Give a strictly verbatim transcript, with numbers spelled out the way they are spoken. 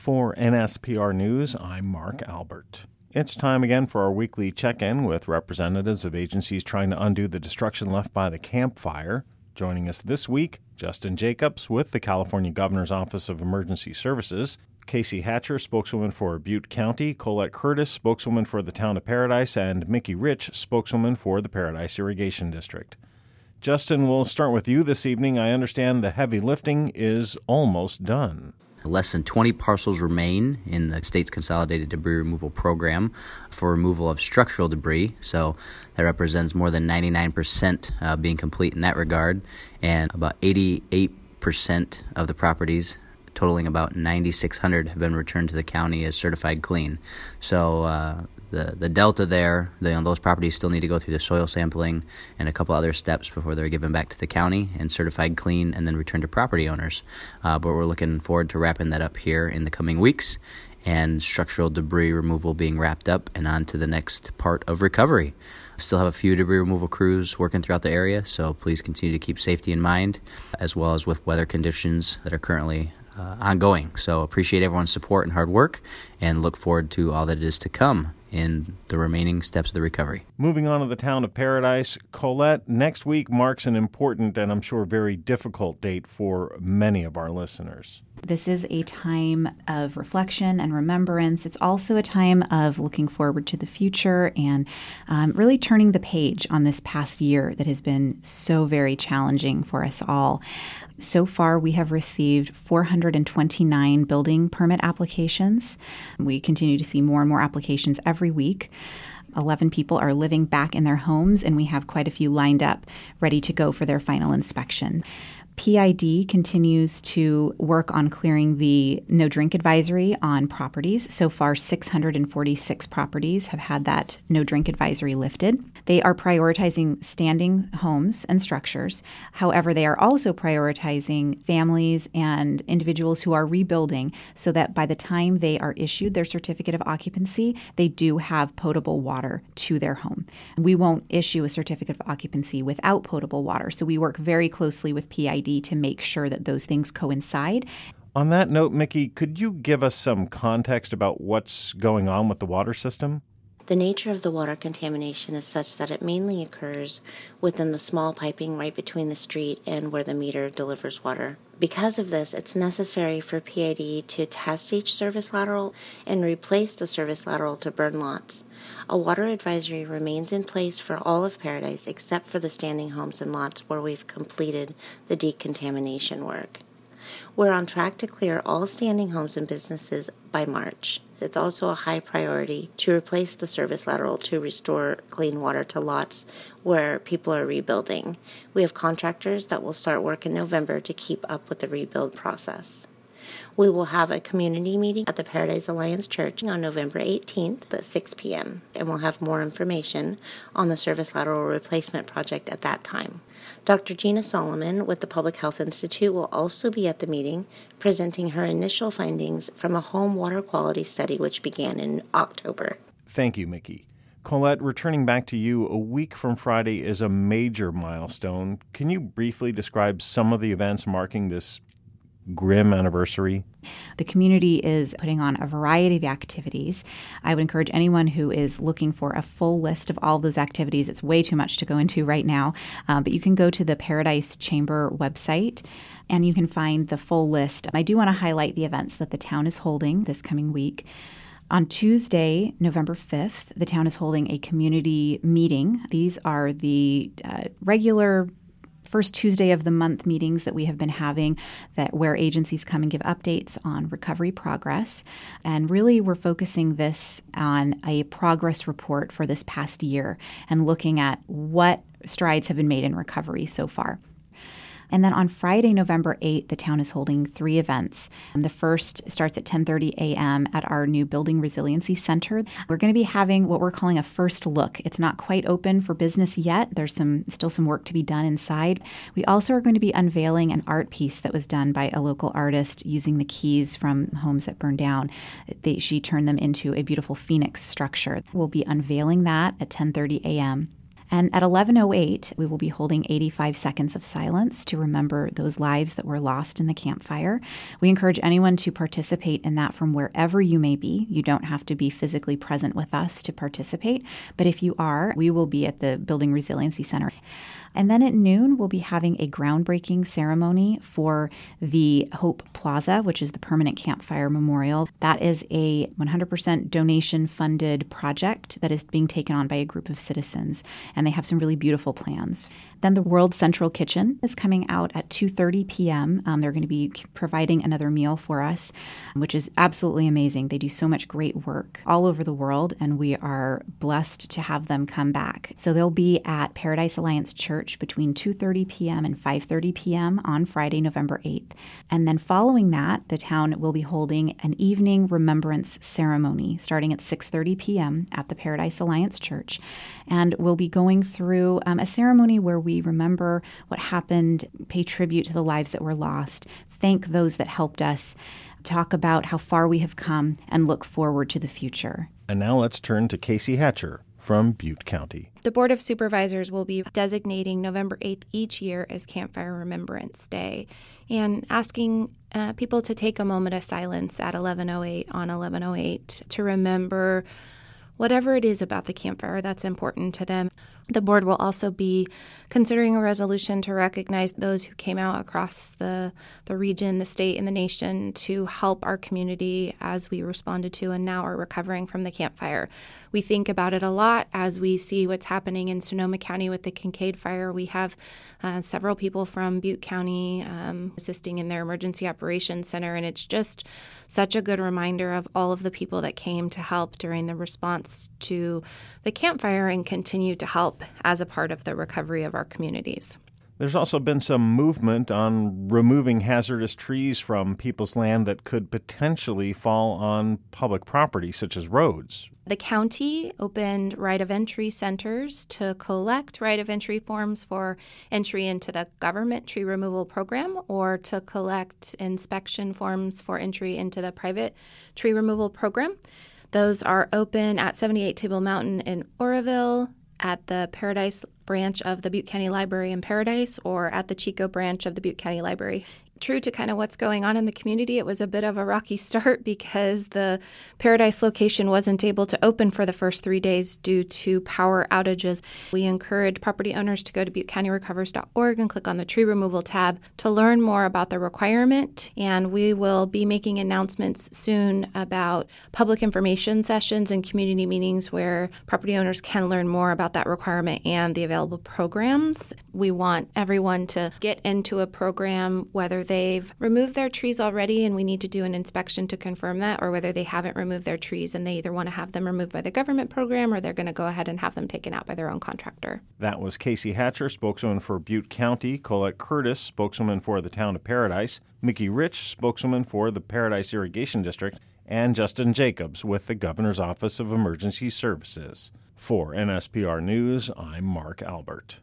For N S P R News, I'm Mark Albert. It's time again for our weekly check-in with representatives of agencies trying to undo the destruction left by the Camp Fire. Joining us this week, Justin Jacobs with the California Governor's Office of Emergency Services, Casey Hatcher, spokeswoman for Butte County, Colette Curtis, spokeswoman for the Town of Paradise, and Mickey Rich, spokeswoman for the Paradise Irrigation District. Justin, we'll start with you this evening. I understand the heavy lifting is almost done. Less than twenty parcels remain in the state's consolidated debris removal program for removal of structural debris. So that represents more than ninety-nine percent uh, being complete in that regard. And about eighty-eight percent of the properties, totaling about nine thousand six hundred, have been returned to the county as certified clean. So uh, the the delta there, the, you know, those properties still need to go through the soil sampling and a couple other steps before they're given back to the county and certified clean and then returned to property owners. Uh, but we're looking forward to wrapping that up here in the coming weeks and structural debris removal being wrapped up and on to the next part of recovery. Still have a few debris removal crews working throughout the area, so please continue to keep safety in mind, as well as with weather conditions that are currently uh, ongoing. So appreciate everyone's support and hard work and look forward to all that is to come in the remaining steps of the recovery. Moving on to the Town of Paradise, Colette, next week marks an important and I'm sure very difficult date for many of our listeners. This is a time of reflection and remembrance. It's also a time of looking forward to the future and um, really turning the page on this past year that has been so very challenging for us all. So far, we have received four hundred twenty-nine building permit applications. We continue to see more and more applications every week. eleven people are living back in their homes, and we have quite a few lined up, ready to go for their final inspection. P I D continues to work on clearing the no drink advisory on properties. So far, six hundred forty-six properties have had that no drink advisory lifted. They are prioritizing standing homes and structures. However, they are also prioritizing families and individuals who are rebuilding so that by the time they are issued their certificate of occupancy, they do have potable water to their home. We won't issue a certificate of occupancy without potable water, so we work very closely with P I D to make sure that those things coincide. On that note, Mickey, could you give us some context about what's going on with the water system? The nature of the water contamination is such that it mainly occurs within the small piping right between the street and where the meter delivers water. Because of this, it's necessary for P I D to test each service lateral and replace the service lateral to burn lots. A water advisory remains in place for all of Paradise except for the standing homes and lots where we've completed the decontamination work. We're on track to clear all standing homes and businesses by March. It's also a high priority to replace the service lateral to restore clean water to lots where people are rebuilding. We have contractors that will start work in November to keep up with the rebuild process. We will have a community meeting at the Paradise Alliance Church on November eighteenth at six p.m. and we'll have more information on the service lateral replacement project at that time. Doctor Gina Solomon with the Public Health Institute will also be at the meeting presenting her initial findings from a home water quality study which began in October. Thank you, Mickey. Colette, returning back to you, a week from Friday is a major milestone. Can you briefly describe some of the events marking this grim anniversary? The community is putting on a variety of activities. I would encourage anyone who is looking for a full list of all those activities. It's way too much to go into right now, uh, but you can go to the Paradise Chamber website and you can find the full list. I do want to highlight the events that the town is holding this coming week. On Tuesday, November fifth, the town is holding a community meeting. These are the uh, regular first Tuesday of the month meetings that we have been having that where agencies come and give updates on recovery progress. And really we're focusing this on a progress report for this past year and looking at what strides have been made in recovery so far. And then on Friday, November eighth, the town is holding three events. The first starts at ten thirty a.m. at our new Building Resiliency Center. We're going to be having what we're calling a first look. It's not quite open for business yet. There's some still some work to be done inside. We also are going to be unveiling an art piece that was done by a local artist using the keys from homes that burned down. They, she turned them into a beautiful phoenix structure. We'll be unveiling that at ten thirty a.m. And at eleven oh eight, we will be holding eighty-five seconds of silence to remember those lives that were lost in the Camp Fire. We encourage anyone to participate in that from wherever you may be. You don't have to be physically present with us to participate, but if you are, we will be at the Building Resiliency Center. And then at noon, we'll be having a groundbreaking ceremony for the Hope Plaza, which is the permanent campfire memorial. That is a one hundred percent donation-funded project that is being taken on by a group of citizens, and they have some really beautiful plans. Then the World Central Kitchen is coming out at two thirty p.m. Um, they're going to be providing another meal for us, which is absolutely amazing. They do so much great work all over the world, and we are blessed to have them come back. So they'll be at Paradise Alliance Church between two thirty p.m. and five thirty p.m. on Friday, November eighth. And then following that, the town will be holding an evening remembrance ceremony starting at six thirty p.m. at the Paradise Alliance Church. And we'll be going through um, a ceremony where we remember what happened, pay tribute to the lives that were lost, thank those that helped us, talk about how far we have come, and look forward to the future. And now let's turn to Casey Hatcher from Butte County. The Board of Supervisors will be designating November eighth each year as Campfire Remembrance Day and asking uh, people to take a moment of silence at eleven oh eight on eleven oh eight to remember whatever it is about the campfire that's important to them. The board will also be considering a resolution to recognize those who came out across the, the region, the state, and the nation to help our community as we responded to and now are recovering from the campfire. We think about it a lot as we see what's happening in Sonoma County with the Kincaid Fire. We have uh, several people from Butte County um, assisting in their Emergency Operations Center, and it's just such a good reminder of all of the people that came to help during the response to the campfire and continue to help as a part of the recovery of our communities. There's also been some movement on removing hazardous trees from people's land that could potentially fall on public property, such as roads. The county opened right-of-entry centers to collect right-of-entry forms for entry into the government tree removal program or to collect inspection forms for entry into the private tree removal program. Those are open at seventy-eight Table Mountain in Oroville, at the Paradise branch of the Butte County Library in Paradise, or at the Chico branch of the Butte County Library. True to kind of what's going on in the community, it was a bit of a rocky start because the Paradise location wasn't able to open for the first three days due to power outages. We encourage property owners to go to butte county recovers dot org and click on the tree removal tab to learn more about the requirement. And we will be making announcements soon about public information sessions and community meetings where property owners can learn more about that requirement and the available programs. We want everyone to get into a program, whether they've removed their trees already and we need to do an inspection to confirm that, or whether they haven't removed their trees and they either want to have them removed by the government program or they're going to go ahead and have them taken out by their own contractor. That was Casey Hatcher, spokeswoman for Butte County, Colette Curtis, spokeswoman for the town of Paradise, Mickey Rich, spokeswoman for the Paradise Irrigation District, and Justin Jacobs with the Governor's Office of Emergency Services. For N S P R News, I'm Mark Albert.